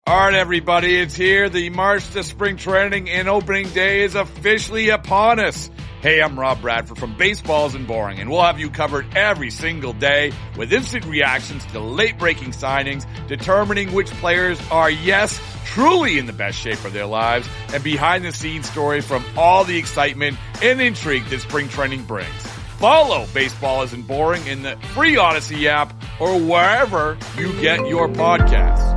All right, everybody, it's here. The march to spring training and opening day is officially upon us. Hey, I'm Rob Bradford from Baseball Isn't Boring, and we'll have you covered every single day with instant reactions to late-breaking signings, determining which players are, yes, truly in the best shape of their lives, and behind-the-scenes stories from all the excitement and intrigue that spring training brings. Follow Baseball Isn't Boring in the free Odyssey app or wherever you get your podcasts.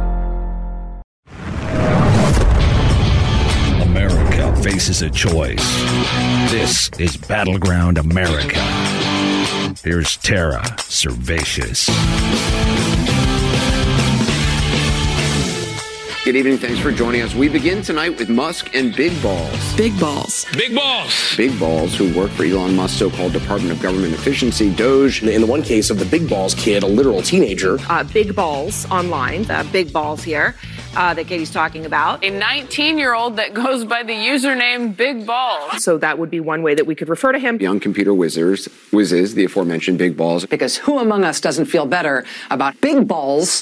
America faces a choice. This is Battleground America. Here's Tara Servatius. Good evening. Thanks for joining us. We begin tonight with Musk and Big Balls. Big Balls. Big Balls. Big Balls, who work for Elon Musk's so-called Department of Government Efficiency, Doge. In the one case of the Big Balls kid, a literal teenager. Big Balls online. Big Balls here that Katie's talking about. A 19-year-old that goes by the username Big Balls. So that would be one way that we could refer to him. Young computer whizzes, the aforementioned Big Balls. Because who among us doesn't feel better about big balls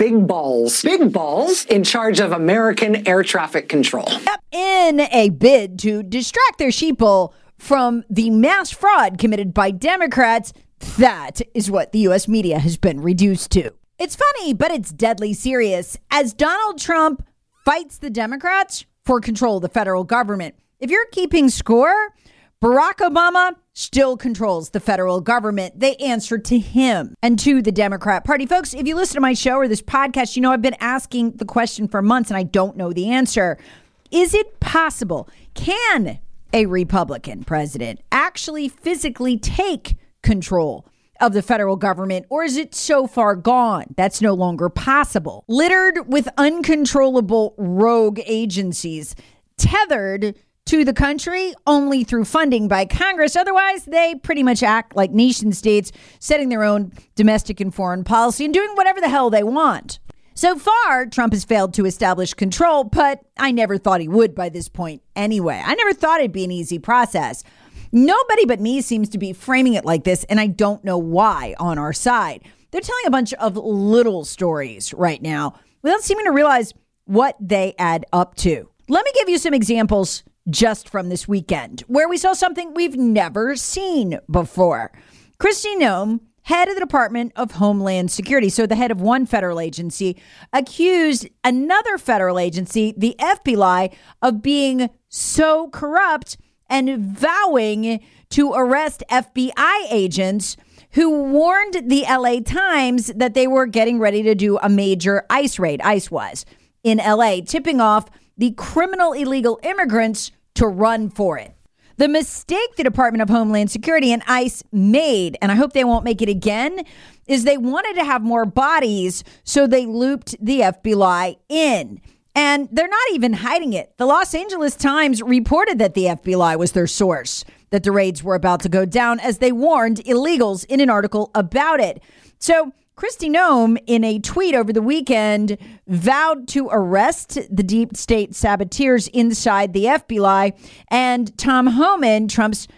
in charge of American air traffic control? Yep, in a bid to distract their sheeple from the mass fraud committed by Democrats, that is what the U.S. media has been reduced to. It's funny, but it's deadly serious. As Donald Trump fights the Democrats for control of the federal government, if you're keeping score, Barack Obama still controls the federal government. They answer to him and to the Democrat Party. Folks, if you listen to my show or this podcast, you know I've been asking the question for months and I don't know the answer. Is it possible? Can a Republican president actually physically take control of the federal government, or is it so far gone that's no longer possible? Littered with uncontrollable rogue agencies, tethered to the country only through funding by Congress. Otherwise, they pretty much act like nation states, setting their own domestic and foreign policy and doing whatever the hell they want. So far, Trump has failed to establish control, but I never thought he would by this point anyway. I never thought it'd be an easy process. Nobody but me seems to be framing it like this, and I don't know why on our side. They're telling a bunch of little stories right now without seeming to realize what they add up to. Let me give you some examples just from this weekend where we saw something we've never seen before. Kristi Noem, head of the Department of Homeland Security, so the head of one federal agency, accused another federal agency, the FBI, of being so corrupt and vowing to arrest FBI agents who warned the LA Times that they were getting ready to do a major ICE raid, ICE was, in LA, tipping off the criminal illegal immigrants to run for it. The mistake the Department of Homeland Security and ICE made, and I hope they won't make it again, is they wanted to have more bodies, so they looped the FBI in. And they're not even hiding it. The Los Angeles Times reported that the FBI was their source, that the raids were about to go down, as they warned illegals in an article about it. So Kristi Noem, in a tweet over the weekend, vowed to arrest the deep state saboteurs inside the FBI. And Tom Homan, Trump's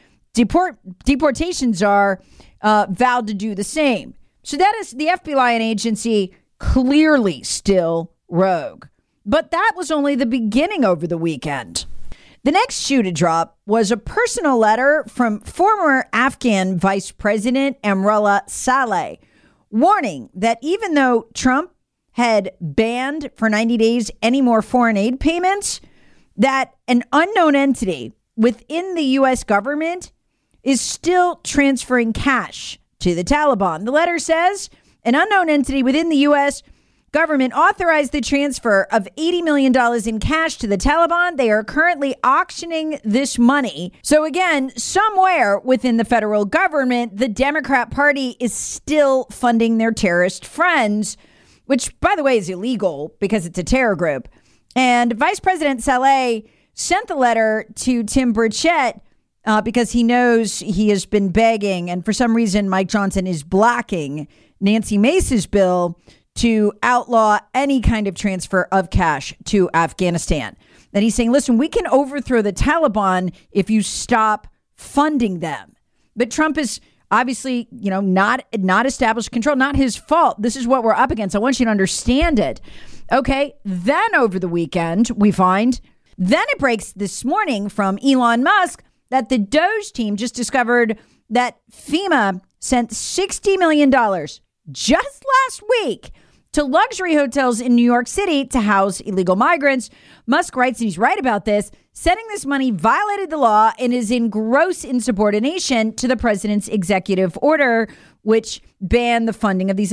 deportation czar, vowed to do the same. So that is the FBI, an agency clearly still rogue. But that was only the beginning over the weekend. The next shoe to drop was a personal letter from former Afghan Vice President Amrullah Saleh, warning that even though Trump had banned for 90 days any more foreign aid payments, that an unknown entity within the U.S. government is still transferring cash to the Taliban. The letter says an unknown entity within the U.S. government authorized the transfer of $80 million in cash to the Taliban. They are currently auctioning this money. So again, somewhere within the federal government, the Democrat Party is still funding their terrorist friends, which, by the way, is illegal because it's a terror group. And Vice President Saleh sent the letter to Tim Burchett because he knows he has been begging. And for some reason, Mike Johnson is blocking Nancy Mace's bill to outlaw any kind of transfer of cash to Afghanistan. And he's saying, listen, we can overthrow the Taliban if you stop funding them. But Trump is obviously, not established control, not his fault. This is what we're up against. I want you to understand it. Okay, then over the weekend, we find, then it breaks this morning from Elon Musk that the Doge team just discovered that FEMA sent $60 million just last week to luxury hotels in New York City to house illegal migrants. Musk writes, and he's right about this, sending this money violated the law and is in gross insubordination to the president's executive order, which banned the funding of these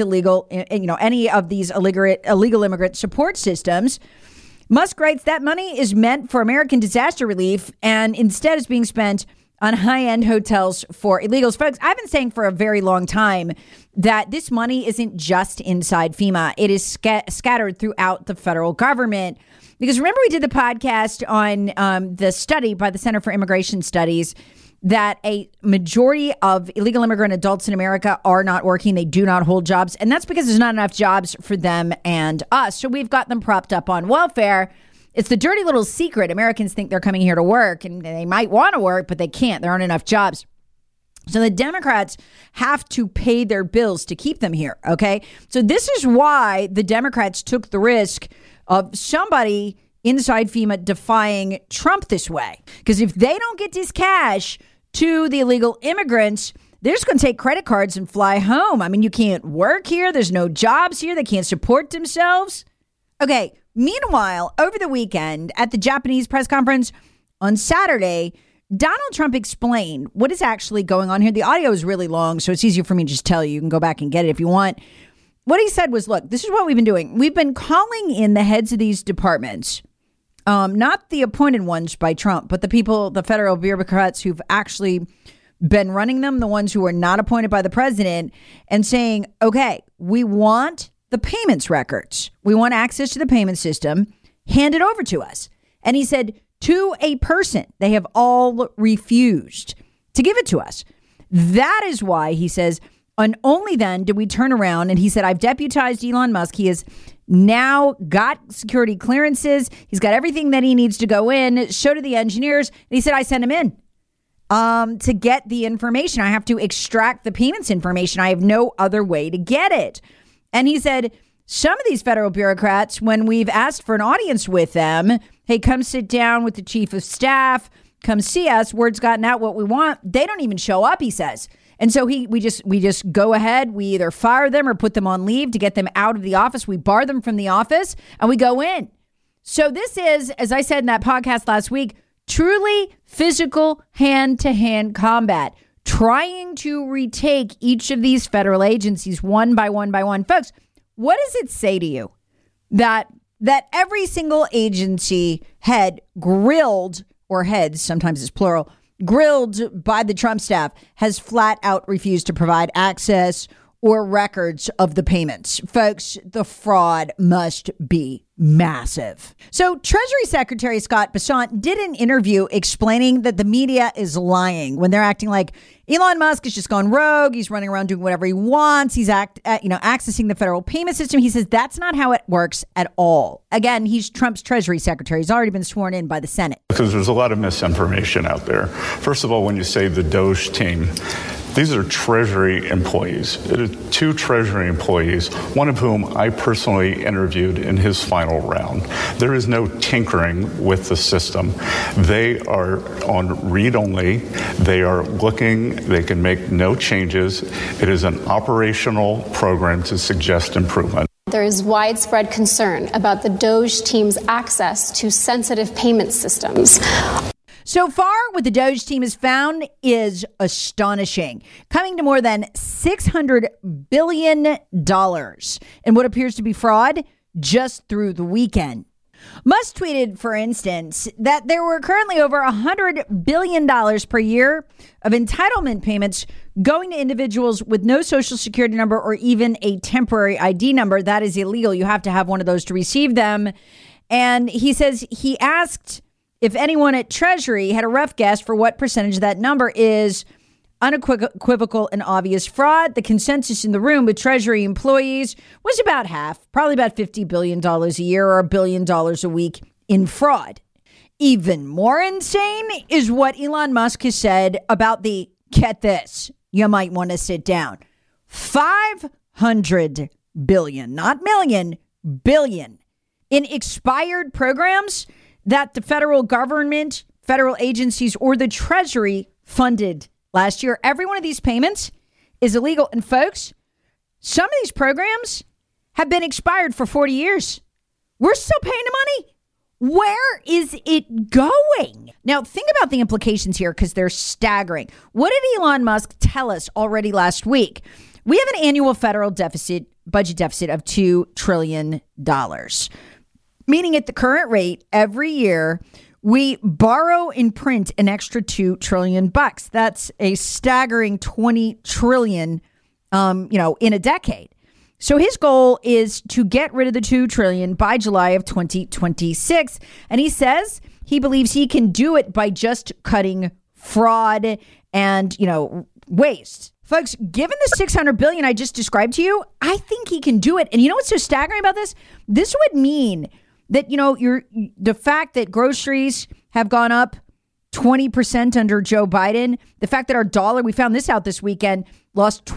any of these illegal immigrant support systems. Musk writes that money is meant for American disaster relief and instead is being spent on high-end hotels for illegals. Folks, I've been saying for a very long time that this money isn't just inside FEMA. It is scattered throughout the federal government. Because remember we did the podcast on the study by the Center for Immigration Studies that a majority of illegal immigrant adults in America are not working. They do not hold jobs. And that's because there's not enough jobs for them and us. So we've got them propped up on welfare. It's the dirty little secret. Americans think they're coming here to work and they might want to work, but they can't. There aren't enough jobs. So the Democrats have to pay their bills to keep them here. Okay. So this is why the Democrats took the risk of somebody inside FEMA defying Trump this way. Because if they don't get this cash to the illegal immigrants, they're just going to take credit cards and fly home. I mean, you can't work here. There's no jobs here. They can't support themselves. Okay. Meanwhile, over the weekend at the Japanese press conference on Saturday, Donald Trump explained what is actually going on here. The audio is really long, so it's easier for me to just tell you. You can go back and get it if you want. What he said was, look, this is what we've been doing. We've been calling in the heads of these departments, not the appointed ones by Trump, but the people, the federal bureaucrats who've actually been running them, the ones who are not appointed by the president, and saying, okay, we want the payments records. We want access to the payment system. Hand it over to us. And he said, to a person, they have all refused to give it to us. That is why he says, and only then did we turn around. And he said, I've deputized Elon Musk. He has now got security clearances. He's got everything that he needs to go in, show to the engineers. And he said, I sent him in to get the information. I have to extract the payments information. I have no other way to get it. And he said, some of these federal bureaucrats, when we've asked for an audience with them, hey, come sit down with the chief of staff, come see us. Word's gotten out what we want. They don't even show up, he says. And so we just go ahead. We either fire them or put them on leave to get them out of the office. We bar them from the office and we go in. So this is, as I said in that podcast last week, truly physical hand-to-hand combat, trying to retake each of these federal agencies one by one by one. Folks, what does it say to you that every single agency head grilled, or heads, sometimes it's plural, grilled by the Trump staff has flat out refused to provide access or records of the payments? Folks, the fraud must be massive. So Treasury Secretary Scott Bessent did an interview explaining that the media is lying when they're acting like Elon Musk has just gone rogue. He's running around doing whatever he wants. He's accessing the federal payment system. He says that's not how it works at all. Again, he's Trump's Treasury Secretary. He's already been sworn in by the Senate. Because there's a lot of misinformation out there. First of all, when you say the Doge team, these are Treasury employees. It is 2 Treasury employees, one of whom I personally interviewed in his final round. There is no tinkering with the system. They are on read-only. They are looking. They can make no changes. It is an operational program to suggest improvement. There is widespread concern about the Doge team's access to sensitive payment systems. So far, what the Doge team has found is astonishing, coming to more than $600 billion in what appears to be fraud just through the weekend. Musk tweeted, for instance, that there were currently over $100 billion per year of entitlement payments going to individuals with no social security number or even a temporary ID number. That is illegal. You have to have one of those to receive them. And he says he asked if anyone at Treasury had a rough guess for what percentage of that number is unequivocal and obvious fraud. The consensus in the room with Treasury employees was about half, probably about $50 billion a year or $1 billion a week in fraud. Even more insane is what Elon Musk has said about the, get this, you might want to sit down, 500 billion, not million, billion in expired programs that the federal government, federal agencies, or the Treasury funded last year. Every one of these payments is illegal. And folks, some of these programs have been expired for 40 years. We're still paying the money. Where is it going? Now, think about the implications here because they're staggering. What did Elon Musk tell us already last week? We have an annual federal budget deficit of $2 trillion, meaning at the current rate, every year we borrow and print an extra $2 trillion. That's a staggering $20 trillion, in a decade. So his goal is to get rid of the $2 trillion by July of 2026. And he says he believes he can do it by just cutting fraud and, waste. Folks, given the $600 billion I just described to you, I think he can do it. And you know what's so staggering about this? This would mean that, the fact that groceries have gone up 20% under Joe Biden, the fact that our dollar, we found this out this weekend, lost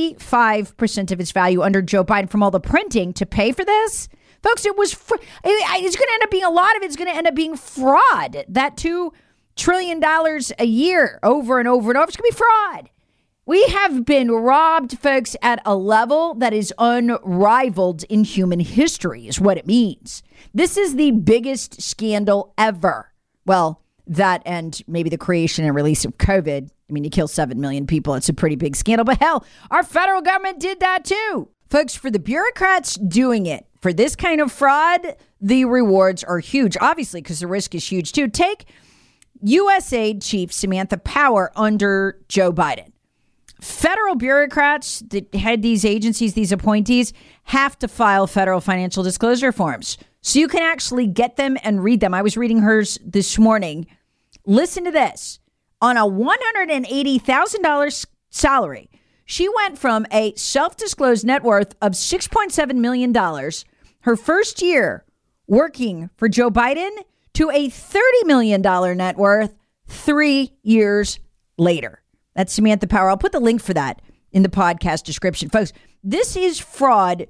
25% of its value under Joe Biden from all the printing to pay for this. Folks, it's going to end up being, a lot of it's going to end up being fraud. That $2 trillion a year over and over and over, it's going to be fraud. We have been robbed, folks, at a level that is unrivaled in human history, is what it means. This is the biggest scandal ever. Well, that and maybe the creation and release of COVID. I mean, you kill 7 million people. It's a pretty big scandal. But hell, our federal government did that too. Folks, for the bureaucrats doing it, for this kind of fraud, the rewards are huge. Obviously, because the risk is huge too. Take USAID Chief Samantha Power under Joe Biden. Federal bureaucrats that head these agencies, these appointees, have to file federal financial disclosure forms. So you can actually get them and read them. I was reading hers this morning. Listen to this. On a $180,000 salary, she went from a self-disclosed net worth of $6.7 million her first year working for Joe Biden to a $30 million net worth 3 years later. That's Samantha Power. I'll put the link for that in the podcast description. Folks, this is fraud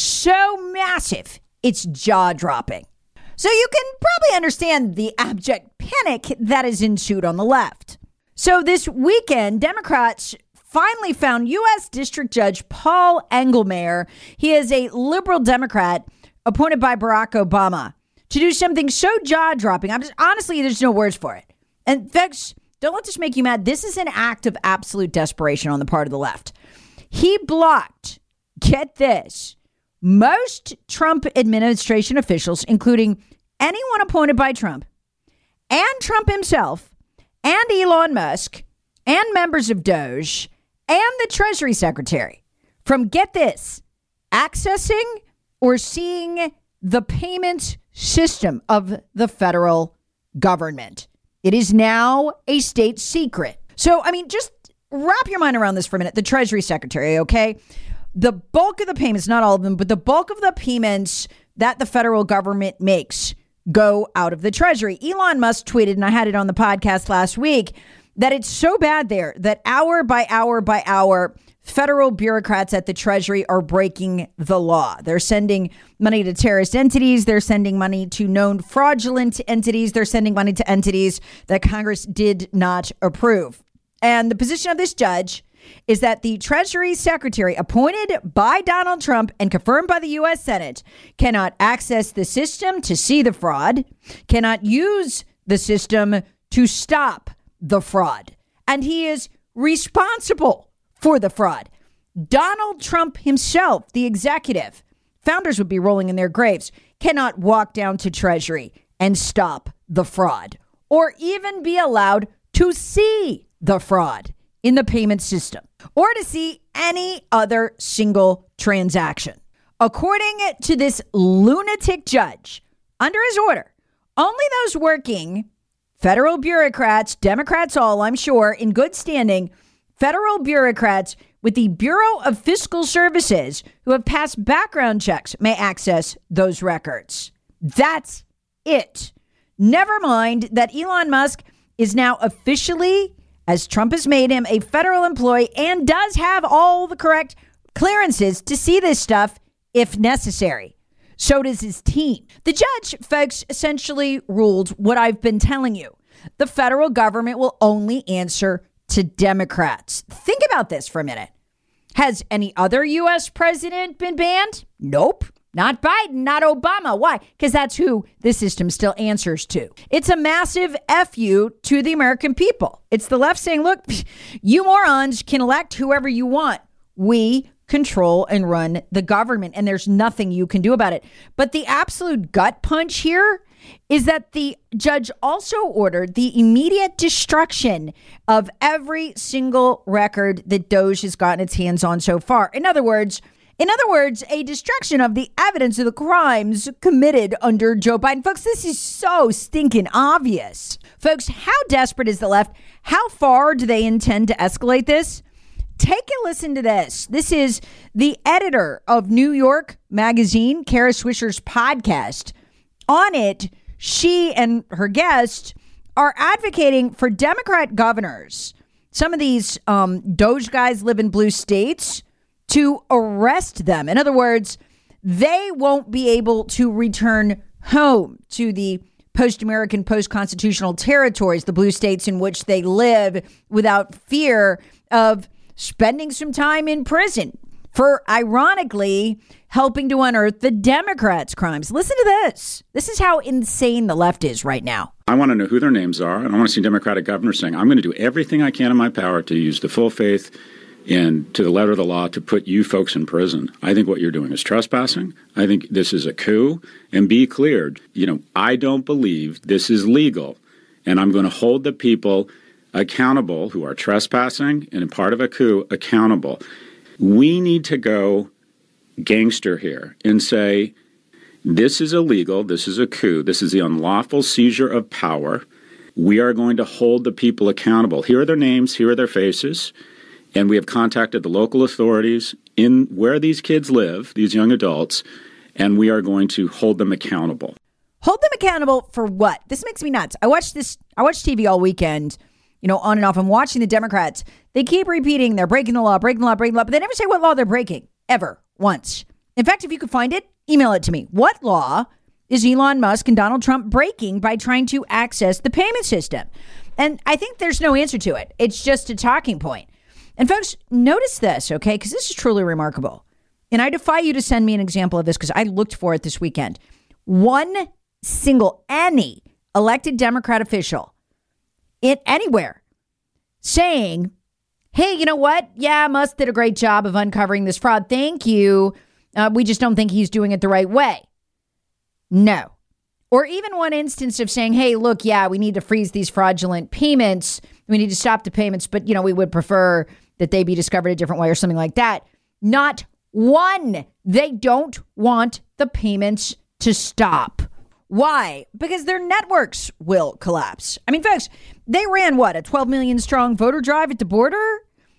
so massive, it's jaw-dropping. So you can probably understand the abject panic that has ensued on the left. So this weekend, Democrats finally found U.S. District Judge Paul Engelmayer. He is a liberal Democrat appointed by Barack Obama to do something so jaw-dropping. Honestly, there's no words for it. And folks, don't let this make you mad. This is an act of absolute desperation on the part of the left. He blocked, get this, most Trump administration officials, including anyone appointed by Trump and Trump himself and Elon Musk and members of DOJ and the Treasury Secretary from, get this, accessing or seeing the payment system of the federal government. It is now a state secret. So, just wrap your mind around this for a minute. The Treasury Secretary, okay? The bulk of the payments, not all of them, but the bulk of the payments that the federal government makes go out of the Treasury. Elon Musk tweeted, and I had it on the podcast last week, that it's so bad there that hour by hour by hour, federal bureaucrats at the Treasury are breaking the law. They're sending money to terrorist entities. They're sending money to known fraudulent entities. They're sending money to entities that Congress did not approve. And the position of this judge is that the Treasury Secretary appointed by Donald Trump and confirmed by the U.S. Senate cannot access the system to see the fraud, cannot use the system to stop the fraud. And he is responsible for the fraud. Donald Trump himself, the executive, founders would be rolling in their graves, cannot walk down to Treasury and stop the fraud or even be allowed to see the fraud in the payment system or to see any other single transaction. According to this lunatic judge, under his order, only those working, federal bureaucrats, Democrats all, I'm sure, in good standing, federal bureaucrats with the Bureau of Fiscal Services who have passed background checks may access those records. That's it. Never mind that Elon Musk is now officially, as Trump has made him, a federal employee and does have all the correct clearances to see this stuff if necessary. So does his team. The judge, folks, essentially ruled what I've been telling you. The federal government will only answer to Democrats. Think about this for a minute. Has any other U.S. president been banned? Nope. Not Biden, not Obama. Why? Because that's who the system still answers to. It's a massive FU to the American people. It's the left saying, look, you morons can elect whoever you want. We control and run the government, and there's nothing you can do about it. But the absolute gut punch here is that the judge also ordered the immediate destruction of every single record that DOJ has gotten its hands on so far. In other words, a destruction of the evidence of the crimes committed under Joe Biden. Folks, this is so stinking obvious. Folks, how desperate is the left? How far do they intend to escalate this? Take a listen to this. This is the editor of New York Magazine, Kara Swisher's podcast. On it, she and her guest are advocating for Democrat governors. Some of these DOJ guys live in blue states, to arrest them. In other words, they won't be able to return home to the post-American, post-constitutional territories, the blue states in which they live, without fear of spending some time in prison for, ironically, helping to unearth the Democrats' crimes. Listen to this. This is how insane the left is right now. I want to know who their names are, and I want to see Democratic governors saying, I'm going to do everything I can in my power to use the full faith and to the letter of the law to put you folks in prison. I think what you're doing is trespassing. I think this is a coup. And be cleared. I don't believe this is legal. And I'm going to hold the people accountable who are trespassing and part of a coup accountable. We need to go gangster here and say, this is illegal. This is a coup. This is the unlawful seizure of power. We are going to hold the people accountable. Here are their names. Here are their faces. And we have contacted the local authorities in where these kids live, these young adults, and we are going to hold them accountable. Hold them accountable for what? This makes me nuts. I watch TV all weekend, on and off. I'm watching the Democrats. They keep repeating they're breaking the law, but they never say what law they're breaking, ever, once. In fact, if you could find it, email it to me. What law is Elon Musk and Donald Trump breaking by trying to access the payment system? And I think there's no answer to it. It's just a talking point. And folks, notice this, okay? Because this is truly remarkable. And I defy you to send me an example of this because I looked for it this weekend. Any elected Democrat official anywhere saying, hey, you know what? Yeah, Musk did a great job of uncovering this fraud. Thank you. We just don't think he's doing it the right way. No. Or even one instance of saying, hey, look, yeah, we need to freeze these fraudulent payments. We need to stop the payments, but, we would prefer that they be discovered a different way or something like that. Not one. They don't want the payments to stop. Why? Because their networks will collapse. I mean, folks, they ran a 12 million strong voter drive at the border?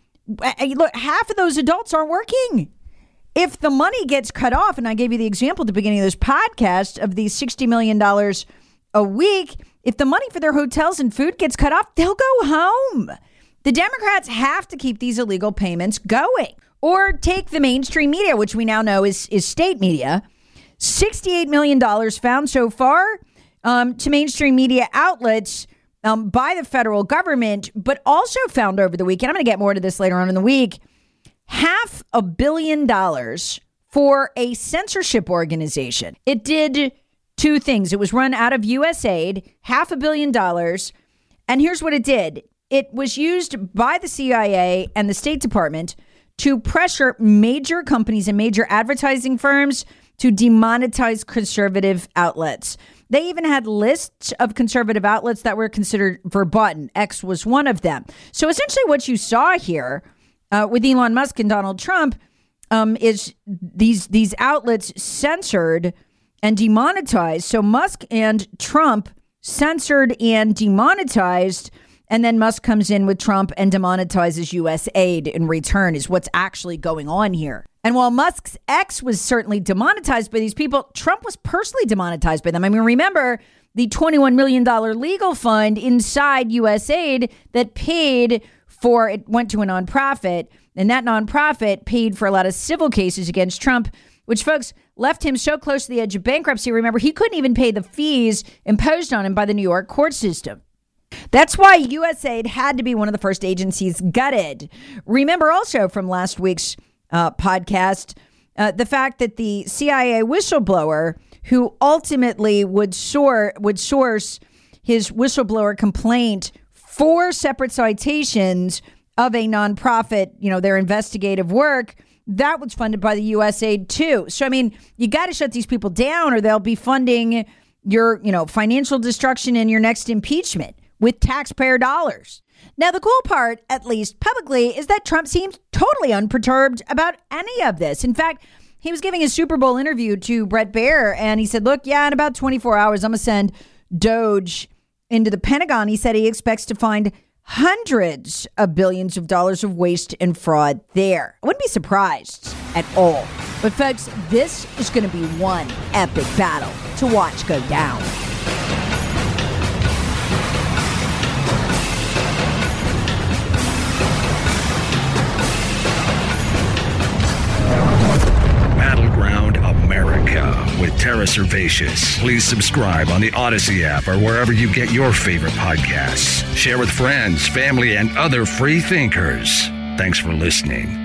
Look, half of those adults aren't working. If the money gets cut off, and I gave you the example at the beginning of this podcast of these $60 million a week, if the money for their hotels and food gets cut off, they'll go home. The Democrats have to keep these illegal payments going. Or take the mainstream media, which we now know is state media. $68 million found so far to mainstream media outlets by the federal government, but also found over the weekend. I'm going to get more to this later on in the week. $500 million for a censorship organization. It did two things. It was run out of USAID, $500 million. And here's what it did. It was used by the CIA and the State Department to pressure major companies and major advertising firms to demonetize conservative outlets. They even had lists of conservative outlets that were considered verboten. X was one of them. So essentially what you saw here with Elon Musk and Donald Trump is these outlets censored and demonetized. So Musk and Trump censored and demonetized, and then Musk comes in with Trump and demonetizes U.S. aid in return is what's actually going on here. And while Musk's X was certainly demonetized by these people, Trump was personally demonetized by them. I mean, remember the $21 million legal fund inside USAID that paid for, it went to a nonprofit, and that nonprofit paid for a lot of civil cases against Trump, which, folks, left him so close to the edge of bankruptcy. Remember, he couldn't even pay the fees imposed on him by the New York court system. That's why USAID had to be one of the first agencies gutted. Remember also from last week's podcast, the fact that the CIA whistleblower who ultimately would source his whistleblower complaint 4 separate citations of a nonprofit, their investigative work, that was funded by the USAID too. So, I mean, you got to shut these people down or they'll be funding your, financial destruction in your next impeachment with taxpayer dollars. Now, the cool part, at least publicly, is that Trump seems totally unperturbed about any of this. In fact, he was giving a Super Bowl interview to Bret Baier, and he said, look, in about 24 hours, I'm going to send Doge into the Pentagon. He said he expects to find hundreds of billions of dollars of waste and fraud there. I wouldn't be surprised at all. But folks, this is going to be one epic battle to watch go down. Battleground America with Tara Servatius. Please subscribe on the Odyssey app or wherever you get your favorite podcasts. Share with friends, family, and other free thinkers. Thanks for listening.